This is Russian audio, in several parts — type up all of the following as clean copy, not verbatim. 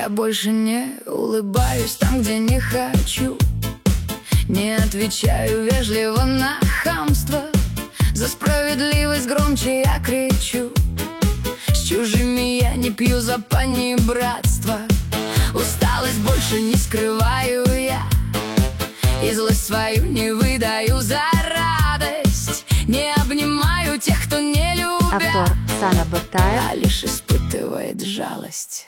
Я больше не улыбаюсь там, где не хочу. Не отвечаю вежливо на хамство. За справедливость громче я кричу. С чужими я не пью за панибратство. Усталость больше не скрываю я, и злость свою не выдаю за радость. Не обнимаю тех, кто не любит, Автор Сана Баттаев, а лишь испытывает жалость.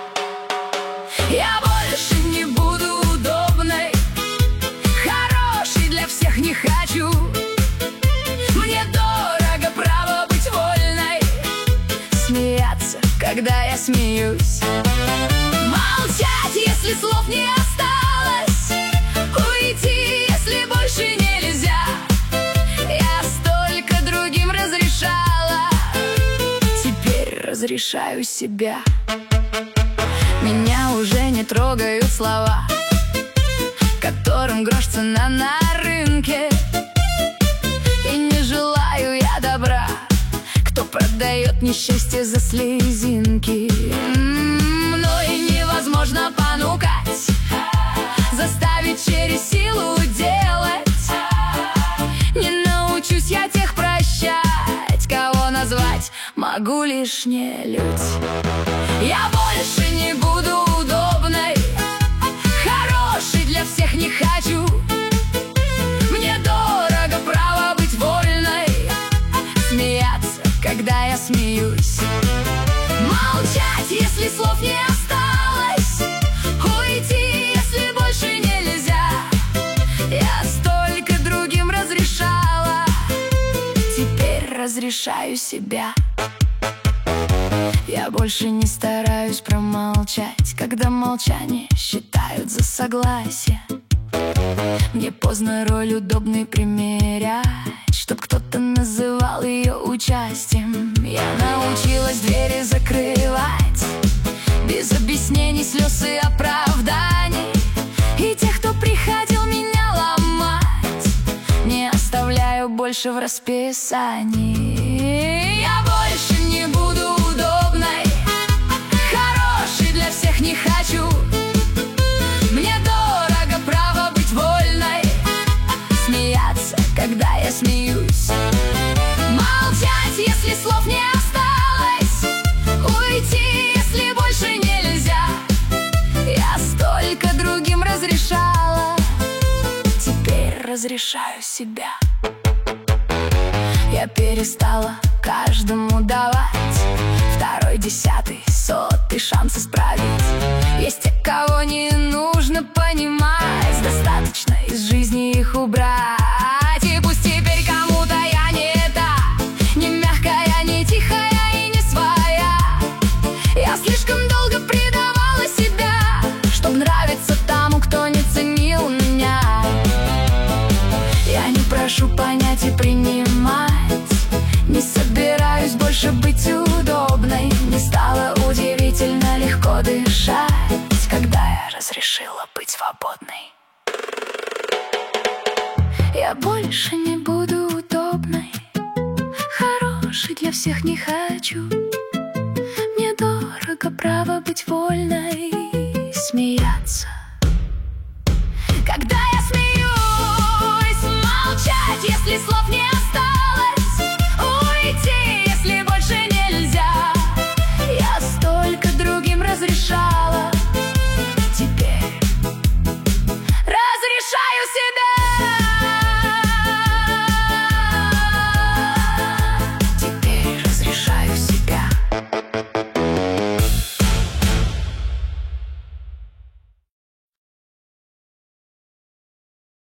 Я больше не буду удобной, хорошей для всех не хочу. Мне дорого право быть вольной, смеяться, когда я смеюсь, молчать, если слов не осталось, уйти, если больше нельзя. Я столько другим разрешала, теперь разрешаю себя. Меня уже не трогают слова, которым грош цена на рынке. И не желаю я добра, кто продает несчастье за слезинки. Но и невозможно понукать, заставить через силу делать. Не научусь я тех прощать, кого назвать могу лишь нелюдь. Я больше не буду удобной, хорошей для всех не хочу. Мне дорого право быть вольной, смеяться, когда я смеюсь, молчать, если слов не осталось, уйти, если больше нельзя. Я столько другим разрешала, теперь разрешаю себя. Я больше не стараюсь промолчать, когда молчание считают за согласие. Мне поздно роль удобной примерять, чтоб кто-то называл ее участием. Я научилась двери закрывать без объяснений, слез и оправданий. И тех, кто приходил меня ломать, не оставляю больше в расписании. Я больше не буду удобной, хорошей для всех не хочу. Мне дорого право быть вольной, смеяться, когда я смеюсь, молчать, если слов не осталось, уйти, если больше нельзя. Я столько другим разрешала, теперь разрешаю себя. Я перестала каждому давать второй, 10-й, 100-й шанс исправить. Есть те, кого не нужно понимать, достаточно из жизни их убрать. И пусть теперь кому-то я не та, не мягкая, не тихая и не своя. Я слишком долго предавала себя, чтоб нравиться тому, кто не ценил меня. Я не прошу понять и принимать, не собираюсь больше быть удобной. Мне стало удивительно легко дышать, когда я разрешила быть свободной. Я больше не буду удобной, хорошей для всех не хочу. Мне дорого право быть вольной, смеяться, когда я смеюсь, молчать, если слов не осталось, уйти, если больше нельзя. Я столько другим разрешаю,